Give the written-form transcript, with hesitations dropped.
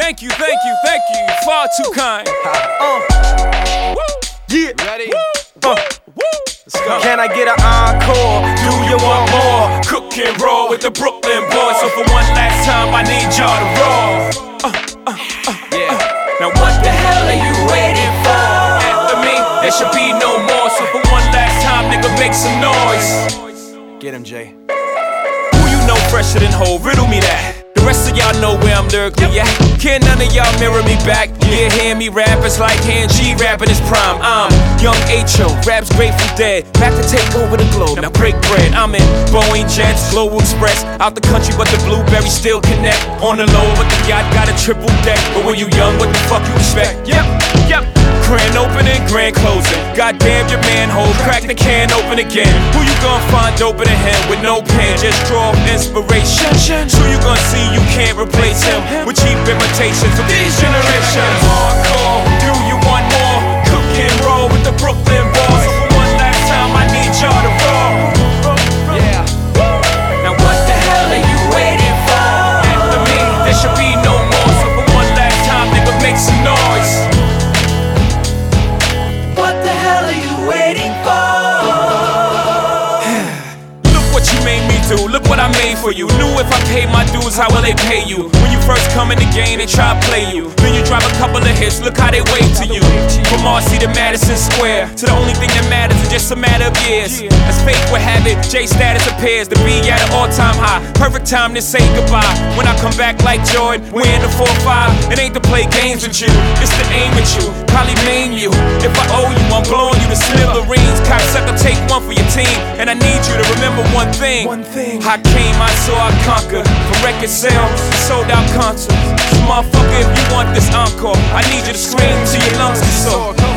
Thank you, far too kind. Yeah. Ready? Let's go. Can I get an encore? Do you want more? Cook and roll with the Brooklyn boys. So for one last time, I need y'all to roll. Yeah. Now what the hell are you waiting for? After me, there should be no more. So for one last time, nigga, make some noise. Get him, Jay. Who you know fresher than Ho? Riddle me that. The rest of y'all know where I'm lyrically at. Can't none of y'all mirror me back. Yeah, hear me rap, it's like Han G rapping his prime. I'm Young H.O., raps Grateful Dead. Back to take over the globe, now break bread. I'm in Boeing Jets, Global Express. Out the country, but the blueberries still connect. On the low, but the yacht got a triple deck. But when you young, what the fuck you expect? Yep. Grand opening, grand closing. Goddamn your manhole, crack the can open again. Who you gonna find open in him with no pen? Just draw inspiration. Who you gonna see you can't replace him with cheap imitations of these generations? Hardcore, do you want more? Cook and roll with the Brooklyn boys. So for one last time, I need y'all to roll. Yeah. Now what the hell are you waiting for? After me, there should be no more. So for one last time, nigga, make some noise. What the hell are you waiting for? Look what you made me do, look what I made for you. Knew if I paid my dues, how will they pay you? When you first come in the game, they try to play you. Then you drop a couple of hits, look how they wait to you. From Marcy to Madison Square, to the only thing that matters is just a matter of years. As fate would have it, J status appears to be at an all-time high. Perfect time to say goodbye. When I come back like Jordan, we're in the 4-5. It ain't to play games with you, it's to aim at you, probably maim you. If I owe you, I'm blowing you to smithereens. Cocksucker, take one for your team, and I need you to remember one thing. I came, I saw, I conquered. From record sales, sold out concerts. So motherfucker, if you want this encore, I need you to scream till your lungs get sore.